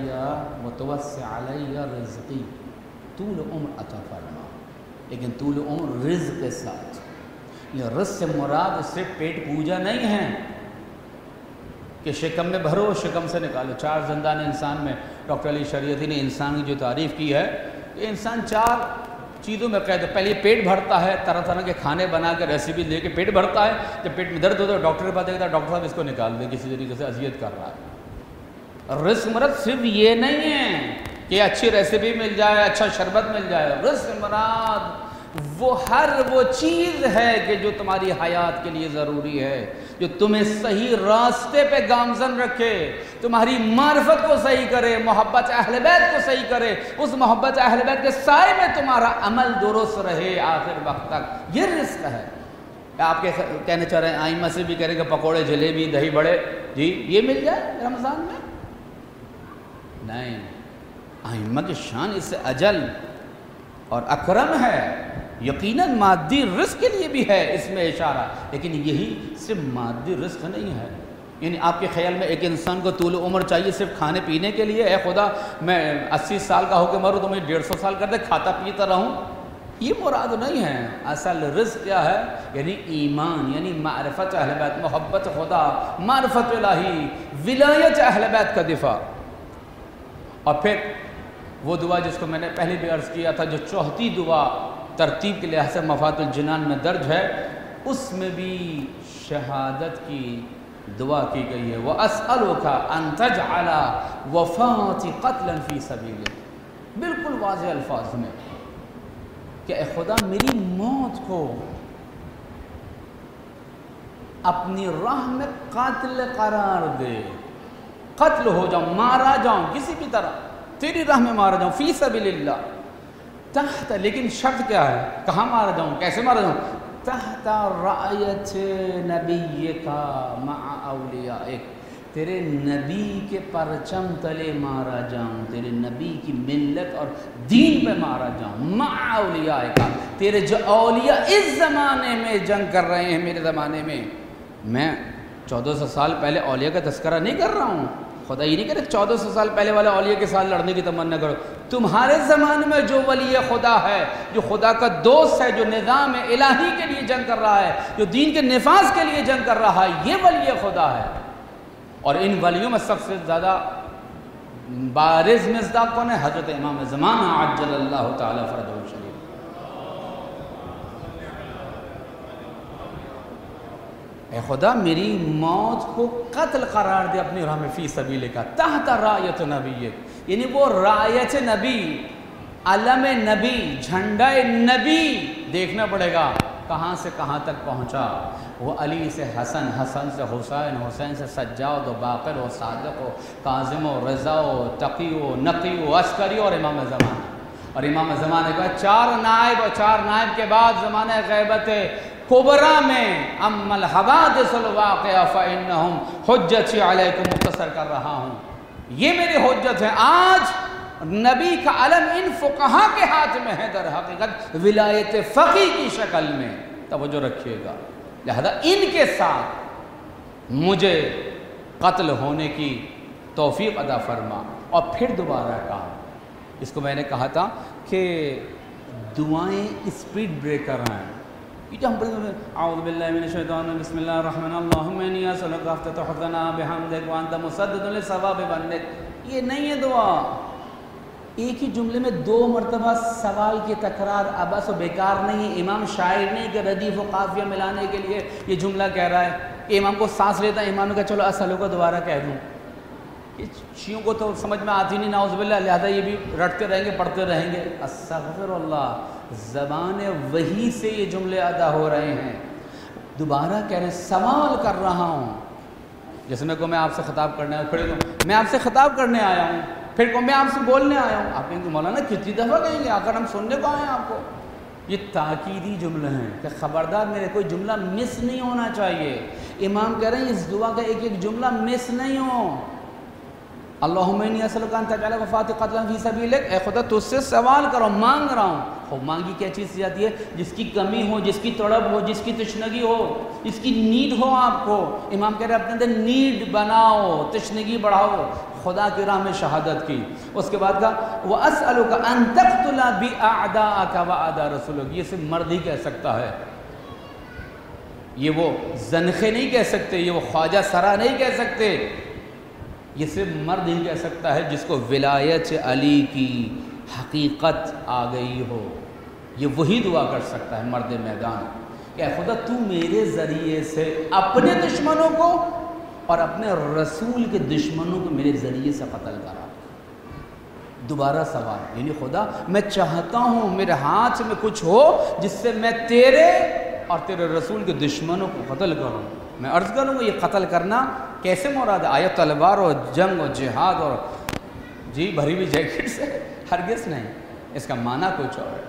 A: अलैया रिज़्क़ी, तूल उम्र अता फरमा, लेकिन तूल उम्र रिज़्क़ के साथ। ये रिज़्क़ से मुराद सिर्फ पेट पूजा नहीं है कि शिकम में भरो शिकम से निकालो। 4 ज़िंदान इंसान में डॉक्टर अली शरीयती ने इंसान की जो तारीफ़ की है, कि इंसान 4 चीज़ों में कैद है। पहले पेट भरता है, तरह तरह के खाने बना के रेसिपी दे के पेट भरता है। जब पेट में दर्द होता है डॉक्टर के पास देखता है, डॉक्टर साहब इसको निकाल दे, किसी तरीके से अजियत कर रहा है। रिज़्क़ मरद सिर्फ ये नहीं है कि अच्छी रेसिपी मिल जाए, अच्छा शरबत मिल जाए। रिज़्क़ मराद وہ ہر وہ چیز ہے کہ جو تمہاری حیات کے لیے ضروری ہے، جو تمہیں صحیح راستے پہ گامزن رکھے، تمہاری معرفت کو صحیح کرے، محبت اہل بیت کو صحیح کرے، اس محبت اہل بیت کے سائے میں تمہارا عمل درست رہے آخر وقت تک، یہ رزق ہے۔ آپ کے کہنے چاہ رہے ہیں آئمہ سے بھی کہہ رہے ہیں کہ پکوڑے، جلیبی، دہی بڑے، جی یہ مل جائے رمضان میں؟ نہیں، آئمہ کی شان اس سے اجل اور اکرم ہے، یقیناً مادی رزق کے لیے بھی ہے اس میں اشارہ، لیکن یہی صرف مادی رزق نہیں ہے۔ یعنی آپ کے خیال میں ایک انسان کو طول عمر چاہیے صرف کھانے پینے کے لیے؟ اے خدا میں 80 سال کا ہو کے مروں تو مجھے 150 سال کر دے، کھاتا پیتا رہوں، یہ مراد نہیں ہے۔ اصل رزق کیا ہے؟ یعنی ایمان، یعنی معرفت اہل بیت، محبت خدا، معرفت الہی، ولایت اہل بیت کا دفاع۔ اور پھر وہ دعا جس کو میں نے پہلے بھی عرض کیا تھا، جو چوتھی دعا ترتیب کے لحاظ سے مفاتح الجنان میں درج ہے، اس میں بھی شہادت کی دعا کی گئی ہے۔ وَأَسْأَلُكَ أَن تَجْعَلَ وَفَاتِ قَتْلًا فِي سَبِيلِكَ، بالکل واضح الفاظ میں کہ اے خدا میری موت کو اپنی راہ میں قاتل قرار دے، قتل ہو جاؤں، مارا جاؤں کسی بھی طرح، تیری راہ میں مارا جاؤں، فی سبیل اللہ، تحت، لیکن شرط کیا ہے؟ کہاں مارا جاؤں، کیسے مارا جاؤں؟ تحت رعیت نبیک مع اولیائک، تیرے نبی کے پرچم تلے مارا جاؤں، تیرے نبی کی ملت اور دین پہ مارا جاؤں، مع اولیائک، تیرے جو اولیاء اس زمانے میں جنگ کر رہے ہیں میرے زمانے میں۔ میں 1400 سال پہلے اولیاء کا تذکرہ نہیں کر رہا ہوں، خدا یہ نہیں کہہ رہا 1400 سال پہلے والے اولیاء کے ساتھ لڑنے کی تمنا کرو، تمہارے زمانے میں جو ولی خدا ہے، جو خدا کا دوست ہے، جو نظام الہی کے لیے جنگ کر رہا ہے، جو دین کے نفاذ کے لیے جنگ کر رہا ہے، یہ ولی خدا ہے۔ اور ان ولیوں میں سب سے زیادہ بارز مصداق کون ہے؟ حضرت امام زمانہ عجل اللہ تعالی فرجہ الشریف۔ اے خدا میری موت کو قتل قرار دے اپنی راہ میں، فی سبیل کا، تحت رایت نبیک، یعنی وہ رایت نبی، علم نبی، جھنڈا نبی دیکھنا پڑے گا کہاں سے کہاں تک پہنچا۔ وہ علی سے حسن، حسن سے حسین، حسین سے سجاد و باقر و صادق و کاظم و رضا و تقی و نقی و عسکری اور امام زمانہ۔ اور امام زمانے کا 4 نائب، اور 4 نائب کے بعد زمانہ غیبت کبرا میں اما الحوادث الواقعہ فإنہم حجتی علیکم، مختصر کر رہا ہوں، یہ میری حجت ہے۔ آج نبی کا علم ان فقہا کے ہاتھ میں ہے، در حقیقت ولایت فقی کی شکل میں، توجہ رکھیے گا، لہذا ان کے ساتھ مجھے قتل ہونے کی توفیق عطا فرما۔ اور پھر دوبارہ کہا، اس کو میں نے کہا تھا کہ دعائیں اسپیڈ بریکر ہیں، یہ جو ہم پڑھتے ہیں اعوذ باللہ من الشیطان الرجیم بسم اللہ الرحمن الرحیم اللہم انی اسألک افتتح الثناء بحمدک وانت مسدد للصواب بندک، یہ نہیں ہے دعا۔ ایک ہی جملے میں 2 مرتبہ سوال کی تکرار عبث و بیکار نہیں ہے۔ امام شاعر نہیں کہ ردیف و قافیہ ملانے کے لیے یہ جملہ کہہ رہا ہے، امام کو سانس لیتا ہے، امام نے کہا چلو اسألک کو دوبارہ کہہ دوں۔ شیعوں کو تو سمجھ میں آتی نہیں نعوذ باللہ، لہذا یہ بھی رٹتے رہیں گے، پڑھتے رہیں گے استغفر اللہ، زبان وحی سے یہ جملے ادا ہو رہے ہیں۔ دوبارہ کہہ رہے ہیں سوال کر رہا ہوں، جیسے میں کہوں میں آپ سے خطاب کرنے آیا ہوں، پھر میں آپ سے خطاب کرنے آیا ہوں، پھر کہوں میں آپ سے بولنے آیا ہوں، آپ کہیں گے مولانا کتنی دفعہ کہیں گے، آخر ہم سننے کو آئے ہیں آپ کو۔ یہ تاکیدی جملے ہیں کہ خبردار میرے کوئی جملہ مس نہیں ہونا چاہیے۔ امام کہہ رہے ہیں اس دعا کا ایک ایک جملہ مس نہیں ہو۔ اللہم انی اسألک ان تجعل وفاتی قتلا فی سبیلک، اے خدا تجھ سے سوال کرو، مانگ رہا ہوں۔ خوب مانگی کیا چیز سے جاتی ہے؟ جس کی کمی ہو، جس کی تڑپ ہو، جس کی تشنگی ہو، جس کی نیڈ ہو آپ کو۔ امام کہہ رہے ہیں اپنے اندر نیڈ بناؤ، تشنگی بڑھاؤ خدا کی راہ میں شہادت کی۔ اس کے بعد کہا وَأَسْأَلُكَ أَن تَقْتُلَ بِأَعْدَاءَكَ وَأَعْدَاءَ رَسُولِكَ، یہ صرف مرد ہی کہہ سکتا ہے، یہ وہ زنخے نہیں کہہ سکتے، یہ وہ خواجہ سرا نہیں کہہ سکتے، یہ صرف مرد ہی کہہ سکتا ہے جس کو ولایت علی کی حقیقت آ گئی ہو، یہ وہی دعا کر سکتا ہے مرد میدان کہ اے خدا تو میرے ذریعے سے اپنے دشمنوں کو اور اپنے رسول کے دشمنوں کو میرے ذریعے سے قتل کرا۔ دوبارہ سوال، یعنی خدا میں چاہتا ہوں میرے ہاتھ میں کچھ ہو جس سے میں تیرے اور تیرے رسول کے دشمنوں کو قتل کروں۔ میں عرض کروں گا یہ قتل کرنا کیسے مراد ہے؟ آیا تلوار اور جنگ اور جہاد اور جی بھری ہوئی جیکٹ سے؟ ہرگز نہیں، اس کا معنی کچھ اور ہے۔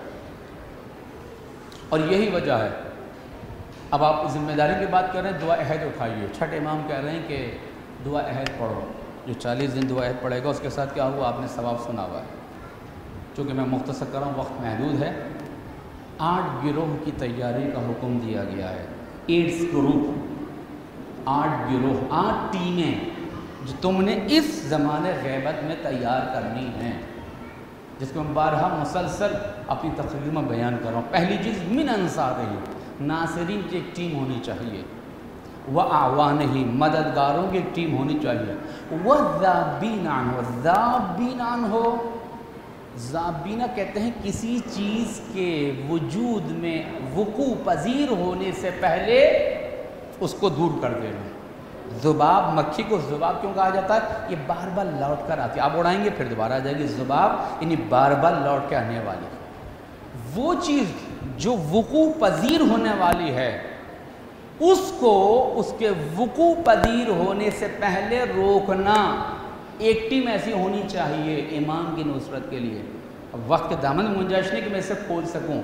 A: اور یہی وجہ ہے، اب آپ ذمہ داری کی بات کر رہے ہیں، دعا عہد اٹھائیے۔ چھٹے امام کہہ رہے ہیں کہ دعا عہد پڑھو، جو 40 دن دعا عہد پڑھے گا اس کے ساتھ کیا ہوا آپ نے ثواب سنا ہوا ہے۔ چونکہ میں مختصر کر رہا ہوں، وقت محدود ہے۔ 8 گروہ کی تیاری کا حکم دیا گیا ہے، 8 گروپ، 8 گروہ، 8 ٹیمیں جو تم نے اس زمانے غیبت میں تیار کرنی ہیں، جس کو میں بارہا مسلسل اپنی تقریر میں بیان کر رہا ہوں۔ پہلی چیز من انصارہ، ناصرین کی ایک ٹیم ہونی چاہیے، وَأَعْوَانِهِ، مددگاروں کی ایک ٹیم ہونی چاہیے، وَالذَّابِينَ عَنْهُ، ذابین عنہ، ذابینہ کہتے ہیں کسی چیز کے وجود میں وقوع پذیر ہونے سے پہلے اس کو دور کر دینا۔ ذباب، مکھی کو ذباب کیوں کہا جاتا ہے؟ یہ بار بار لوٹ کر آتی ہے، آپ اڑائیں گے پھر دوبارہ آ جائے گی۔ ذباب یعنی بار بار لوٹ کے آنے والی، وہ چیز جو وقوع پذیر ہونے والی ہے اس کو اس کے وقوع پذیر ہونے سے پہلے روکنا۔ ایک ٹیم ایسی ہونی چاہیے امام کی نصرت کے لیے۔ اب وقت کے دامن میں گنجائش نہیں کہ میں اسے کھول سکوں،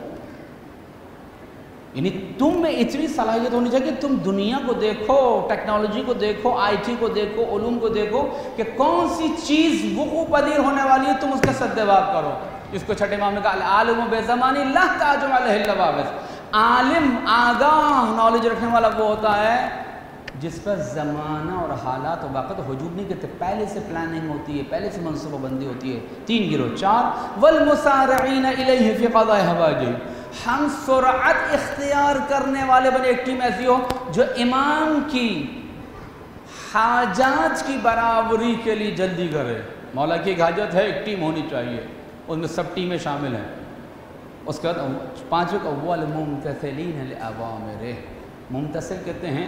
A: یعنی تم میں اتنی صلاحیت ہونی چاہیے کہ تم دنیا کو دیکھو، ٹیکنالوجی کو دیکھو، آئی ٹی کو دیکھو، علوم کو دیکھو کہ کون سی چیز وقوع پذیر ہونے والی ہے، تم اس کا سدباب کرو۔ جس کو چھٹے امام نے کہا العالم بزمانی لا تعجب علیہ اللوابس، عالم آگاہ نالج رکھنے والا وہ ہوتا ہے جس پر زمانہ اور حالات و وقت ہجوم نہیں کرتے، پہلے سے پلاننگ ہوتی ہے، پہلے سے منصوبہ بندی ہوتی ہے۔ 3 گروہ، 4 والمسارعین الیہ فی قضاء حوائجہ، ہم سرعت اختیار کرنے والے بنے۔ ایک ٹیم ایسی ہو جو امام کی حاجات کی برابری کے لیے جلدی کرے۔ مولا کی ایک حاجت ہے، ایک ٹیم ہونی چاہیے، اس میں سب ٹیمیں شامل ہیں۔ اس کے بعد 5 والممتثلین لأوامرہ، ممتثل کہتے ہیں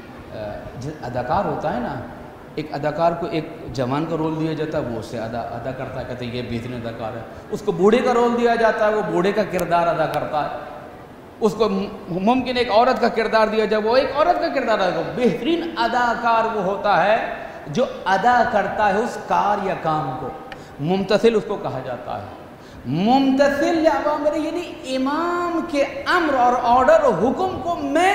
A: اداکار ہوتا ہے نا، ایک اداکار کو ایک جوان کا رول دیا جاتا ہے، وہ اسے ادا کرتا ہے، کہتے ہیں یہ بہترین اداکار ہے۔ اس کو بوڑھے کا رول دیا جاتا ہے، وہ بوڑھے کا کردار ادا کرتا ہے۔ اس کو ممکن ایک عورت کا کردار دیا جائے، وہ ایک عورت کا کردار ادا کرتا ہے۔ بہترین اداکار وہ ہوتا ہے جو ادا کرتا ہے اس کار یا کام کو، ممتثل اس کو کہا جاتا ہے۔ ممتثل لأوامرہ یعنی امام کے امر اور آرڈر اور حکم کو میں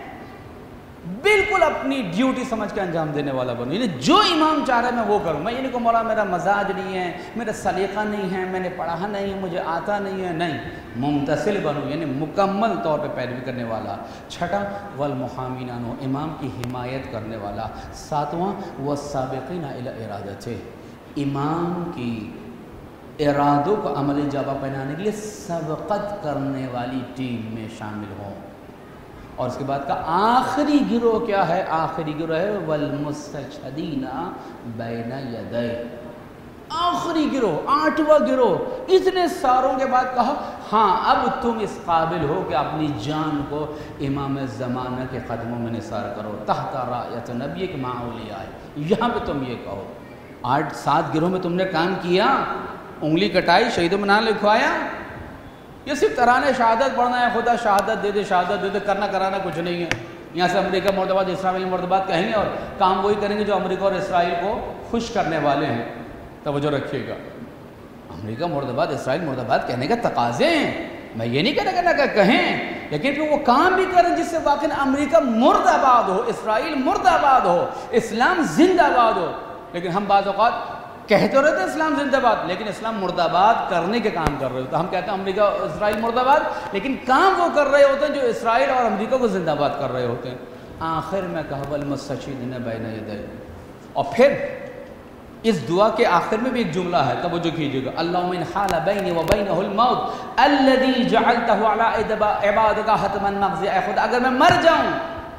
A: بالکل اپنی ڈیوٹی سمجھ کے انجام دینے والا بنوں، یعنی جو امام چاہ رہا ہے میں وہ کروں۔ میں یہ نہیں کہ مولا میرا مزاج نہیں ہے، میرا سلیقہ نہیں ہے، میں نے پڑھا نہیں ہے، مجھے آتا نہیں ہے، نہیں، ممتثل بنوں یعنی مکمل طور پہ پیروی کرنے والا۔ 6 والمحامین عنہ، امام کی حمایت کرنے والا۔ 7واں والسابقین الی ارادتہ، امام کی ارادوں کو عملی جابہ پہنانے کے لیے سبقت کرنے والی ٹیم میں شامل ہوں۔ اور اس کے بعد کا آخری گروہ کیا ہے؟ آخری گروہ ہے والمستشہدین بین یدیہ، آخری گروہ، 8واں گروہ۔ اتنے ساروں کے بعد کہا ہاں اب تم اس قابل ہو کہ اپنی جان کو امام زمانہ کے قدموں میں نثار کرو، تحت رایت نبی کے مع اولیاء۔ یہاں پہ تم یہ کہو 8-7 گروہ میں تم نے کام کیا، انگلی کٹائی، شہیدوں میں نام لکھوایا، یہ صرف ترانے شہادت پڑھنا ہے، خدا شہادت دے دے، شہادت دے دے، کرنا کرانا کچھ نہیں ہے۔ یہاں سے امریکہ مرد آباد، اسرائیل مرد آباد کہیں گے اور کام وہی کریں گے جو امریکہ اور اسرائیل کو خوش کرنے والے ہیں۔ توجہ رکھیے گا، امریکہ مرد آباد، اسرائیل مرد آباد کہنے کا تقاضے ہیں، میں یہ نہیں کہنا کہ کہیں، لیکن پھر وہ کام بھی کریں جس سے واقعی امریکہ مرد آباد ہو، اسرائیل مرد آباد ہو، اسلام زندہ آباد ہو۔ لیکن ہم بعض اوقات کہتے رہتے ہیں اسلام زندہ باد، لیکن اسلام مرد آباد کرنے کے کام کر رہے ہوتے ہیں۔ ہم کہتے ہیں امریکہ اسرائیل مرد آباد، لیکن کام وہ کر رہے ہوتے ہیں جو اسرائیل اور امریکہ کو زندہ باد کر رہے ہوتے ہیں۔ آخر میں کہا والمستشہدین بین یدیہ، اور پھر اس دعا کے آخر میں بھی ایک جملہ ہے، توجہ کیجیے گا، اللہم ان حال بینی و بینہ الموت الذی جعلتہ علی عبادک حتما مقضی، اے خدا اگر میں مر جاؤں،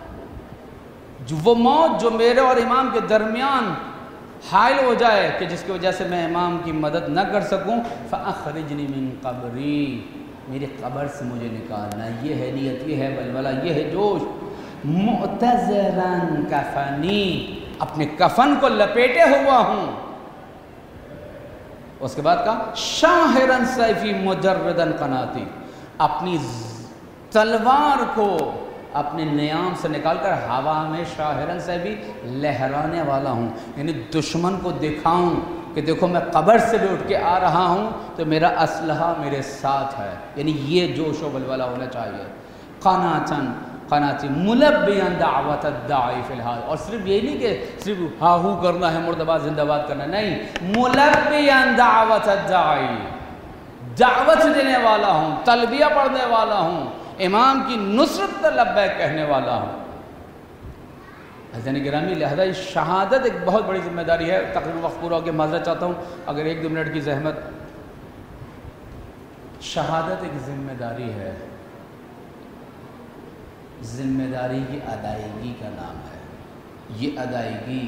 A: وہ موت جو میرے اور امام کے درمیان حائل ہو جائے کہ جس کی وجہ سے میں امام کی مدد نہ کر سکوں، فَأَخْرِجْنِي مِن قَبْرِي، میری قبر سے مجھے نکالنا۔ یہ ہے نیت، یہ ہے بلبلہ، یہ ہے جوش۔ مُعْتَذِرًا کَفَنِي، اپنے کفن کو لپیٹے ہوا ہوں، اس کے بعد کہا شاہرن سیفی مجردن قناتی، اپنی تلوار کو اپنے نیام سے نکال کر ہوا میں شاہرن سیفی لہرانے والا ہوں، یعنی دشمن کو دکھاؤں کہ دیکھو میں قبر سے بھی اٹھ کے آ رہا ہوں تو میرا اسلحہ میرے ساتھ ہے، یعنی یہ جوش و ولولہ ہونا چاہیے۔ قناتن قناتی ملبیاً دعوت الداعی فی الحال، اور صرف یہ نہیں کہ صرف ہاہو کرنا ہے، مرد آباد زندہ باد کرنا، نہیں، ملبیاً دعوت الداعی، دعوت دینے والا ہوں، تلبیہ پڑھنے والا ہوں، امام کی نصرت لبیک کہنے والا ہوں۔ حضرت گرامی، لہذا شہادت ایک بہت بڑی ذمہ داری ہے۔ تقریباً وقت پورا ہو کے معذرت چاہتا ہوں اگر 1-2 منٹ کی زحمت۔ شہادت ایک ذمہ داری ہے، ذمہ داری کی ادائیگی کا نام ہے۔ یہ ادائیگی،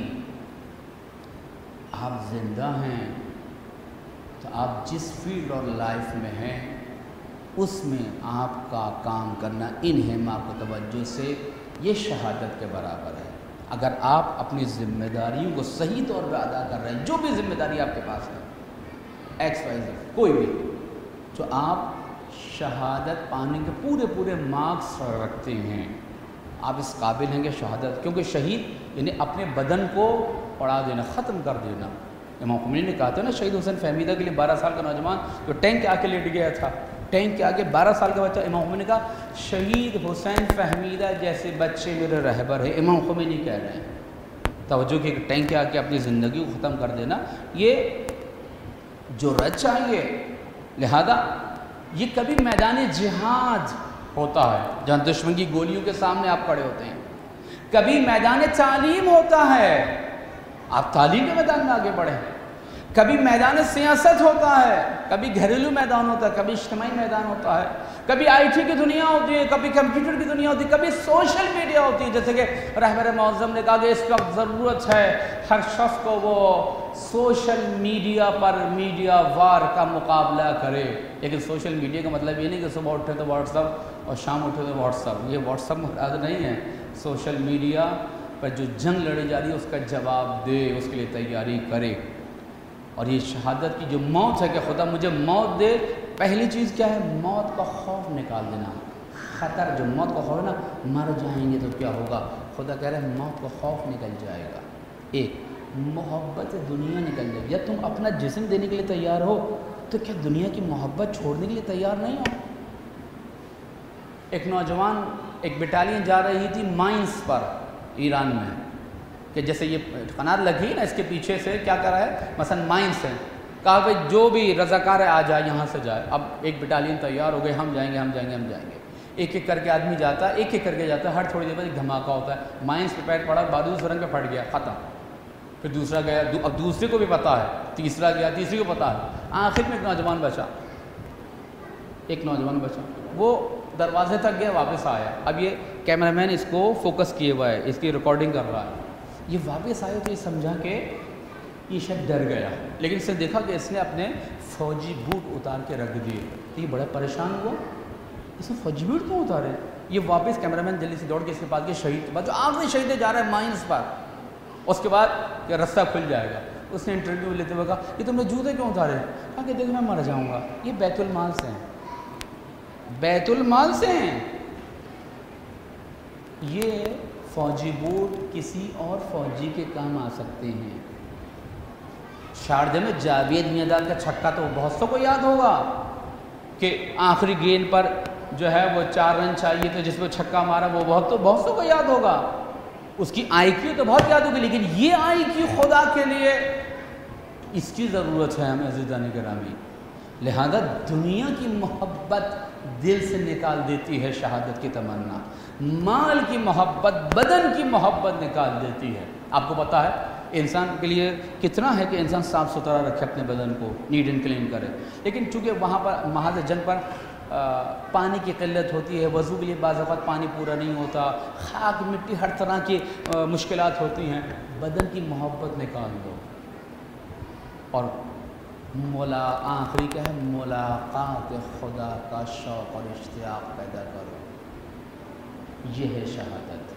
A: آپ زندہ ہیں تو آپ جس فیلڈ اور لائف میں ہیں اس میں آپ کا کام کرنا انہمام کو توجہ سے، یہ شہادت کے برابر ہے۔ اگر آپ اپنی ذمہ داریوں کو صحیح طور پہ ادا کر رہے ہیں، جو بھی ذمہ داری آپ کے پاس ہے، ایکس وائی زیڈ کوئی بھی، تو آپ شہادت پانے کے پورے مارکس رکھتے ہیں، آپ اس قابل ہیں کہ شہادت، کیونکہ شہید یعنی اپنے بدن کو اڑا دینا، ختم کر دینا۔ امام خمینی نے کہا تھا نا، شہید حسین فہمیدہ کے لیے 12 سال کا نوجوان جو ٹینک کے آ کے لیٹ گیا تھا، ٹینک کے آگے 12 سال کا بچہ، امام خمینی نے کہا شہید حسین فہمیدہ جیسے بچے میرے رہبر ہے۔ امام خمینی کہہ رہے ہیں، توجہ کہ ٹینک کے آگے اپنی زندگی کو ختم کر دینا، یہ جرأت چاہیے۔ لہذا یہ کبھی میدان جہاد ہوتا ہے جہاں دشمن کی گولیوں کے سامنے آپ کھڑے ہوتے ہیں، کبھی میدان تعلیم ہوتا ہے، آپ تعلیم کے میدان میں آگے بڑھیں، کبھی میدان سیاست ہوتا ہے، کبھی گھریلو میدان ہوتا ہے، کبھی اجتماعی میدان ہوتا ہے، کبھی آئی ٹی کی دنیا ہوتی ہے، کبھی کمپیوٹر کی دنیا ہوتی ہے، کبھی سوشل میڈیا ہوتی ہے۔ جیسے کہ رہبر معظم نے کہا کہ اس وقت ضرورت ہے ہر شخص کو وہ سوشل میڈیا پر میڈیا وار کا مقابلہ کرے، لیکن سوشل میڈیا کا مطلب یہ نہیں کہ صبح اٹھے تو واٹس ایپ اور شام اٹھے تو واٹس ایپ، یہ واٹس ایپ مراد نہیں ہے۔ سوشل میڈیا پر جو جنگ لڑی جا رہی ہے اس کا جواب دے، اس کے لیے تیاری کرے۔ اور یہ شہادت کی جو موت ہے کہ خدا مجھے موت دے، پہلی چیز کیا ہے؟ موت کا خوف نکال دینا، خطر، جو موت کا خوف ہے نا، مر جائیں گے تو کیا ہوگا، خدا کہہ رہا ہے موت کا خوف نکل جائے گا۔ ایک محبت دنیا نکل جائے گی۔ جب تم اپنا جسم دینے کے لیے تیار ہو تو کیا دنیا کی محبت چھوڑنے کے لیے تیار نہیں ہو؟ ایک نوجوان، ایک بٹالین جا رہی تھی مائنس پر ایران میں، کہ جیسے یہ قنات لگی نا، اس کے پیچھے سے کیا کر رہا ہے، مثلا مائنس ہے، کہا بھائی جو بھی رضاکار ہے آ جائے، یہاں سے جائے۔ اب ایک بٹالین تیار ہو گئے، ہم جائیں گے ہم جائیں گے ہم جائیں گے، ایک ایک کر کے آدمی جاتا ہے، ایک ایک کر کے جاتا ہے، ہر تھوڑی دیر بعد ایک دھماکہ ہوتا ہے، مائنس پہ پیر پڑا، بادل سرنگ پہ پھٹ گیا، ختم۔ پھر دوسرا گیا، اب دوسرے کو بھی پتا ہے، تیسرا گیا، تیسری کو پتا ہے، آخر میں ایک نوجوان بچا، وہ دروازے تک گیا، واپس آیا۔ اب یہ کیمرہ مین اس کو فوکس کیے ہوا ہے، اس کی ریکارڈنگ کر رہا ہے، یہ واپس آئے تو یہ سمجھا کہ یہ شاید ڈر گیا، لیکن اس نے دیکھا کہ اس نے اپنے فوجی بوٹ اتار کے رکھ دیے، تو یہ بڑا پریشان ہوا، اس نے فوجی بوٹ کیوں اتارے؟ یہ واپس کیمرہ مین جلدی سے دوڑ کے اس کے پاس گیا، شہید کے بعد جو آخری شہید جا رہا ہے مائنس پر، اس کے بعد یہ رستہ کھل جائے گا۔ اس نے انٹرویو لیتے ہوئے کہا کہ تم نے جوتے کیوں اتارے؟ کہا کہ دیکھ میں مر جاؤں گا، یہ بیت المال سے ہیں، بیت المال سے ہیں۔ یہ فوجی بوٹ کسی اور فوجی کے کام آ سکتے ہیں۔ شارجہ میں جاوید میاں کا چھکا تو بہت سو کو یاد ہوگا کہ آخری گیند پر جو ہے وہ 4 رن چاہیے تو جس پہ چھکا مارا، وہ بہت سو کو یاد ہوگا، اس کی آئی کیو تو بہت یاد ہوگی، لیکن یہ آئی کیو خدا کے لیے اس کی ضرورت ہے ہمیں عزیزان گرامی۔ لہذا دنیا کی محبت دل سے نکال دیتی ہے شہادت کی تمنا، مال کی محبت، بدن کی محبت نکال دیتی ہے۔ آپ کو پتا ہے انسان کے لیے کتنا ہے کہ انسان صاف ستھرا رکھے اپنے بدن کو، نیٹ اینڈ کلین کرے، لیکن چونکہ وہاں پر محاذ جنگ پر پانی کی قلت ہوتی ہے، وضو کے لیے بعض اوقات پانی پورا نہیں ہوتا، خاک مٹی ہر طرح کی مشکلات ہوتی ہیں، بدن کی محبت نکال دو اور آخری کیا ہے، ملاقات خدا کا شوق اور اشتیاق پیدا کرو، یہ ہے شہادت۔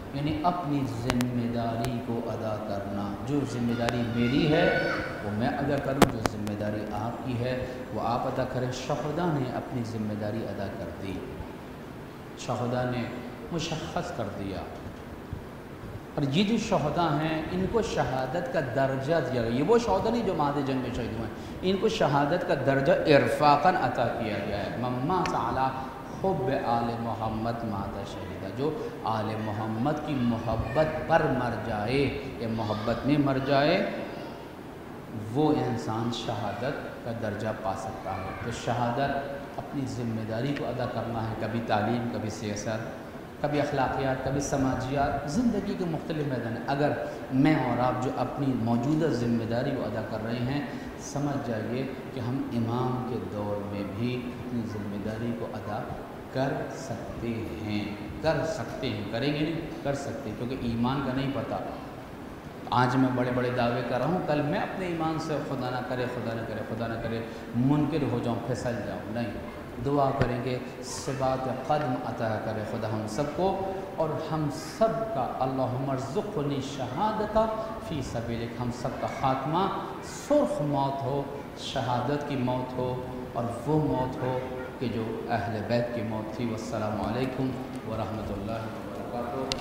A: यानी अपनी ज़िम्मेदारी को अदा करना। जो ज़िम्मेदारी मेरी है वो मैं अदा करूँ, जो ज़िम्मेदारी आपकी है वो आप अदा करें। शहदा ने अपनी ज़िम्मेदारी अदा कर दी, शहदा ने मुशख़्ख़स कर दिया। और ये जो शहदा हैं इनको शहादत का दर्जा दिया गया। ये वो शहदा नहीं जो मादे जंग में शहीद हुए हैं, इनको शहादत का दर्जा इरफ़ाक़न अता किया गया है। मम्मा ताला हुब्ब आले मोहम्मद माता शहीदा, जो आले मोहम्मद की मोहब्बत पर मर जाए या मोहब्बत में मर जाए वो इंसान शहादत का दर्जा पा सकता है। तो शहादत अपनी ज़िम्मेदारी को अदा करना है, कभी तालीम, कभी सियासत, कभी अखलाकियात, कभी समाजियात, ज़िंदगी के मुख्तलिफ़ मैदान। अगर मैं और आप जो अपनी मौजूदा ज़िम्मेदारी को अदा कर रहे हैं, समझ जाइए कि हम इमाम के दौर में भी अपनी ज़िम्मेदारी को अदा कर सकते हैं, करेंगे नहीं, कर सकते हैं, क्योंकि ईमान का नहीं पता। आज मैं बड़े बड़े दावे कर रहा हूँ, कल मैं अपने ईमान से खुदा ना करे मुनकिर हो जाऊँ, फिसल जाऊँ, नहीं। दुआ करेंगे सिबात क़दम अता करे खुदा हम सबको, और हम सब का अल्लाहुम्मा अर्ज़ुक़नी शहादता फ़ी सबीलिक, हम सब का ख़ात्मा सुर्ख़ मौत हो, शहादत की मौत हो, और वो मौत हो कि जो अहले बैत की मौत थी। वस्सलामु अलैकुम व रहमतुल्लाहि व बरकातुहू।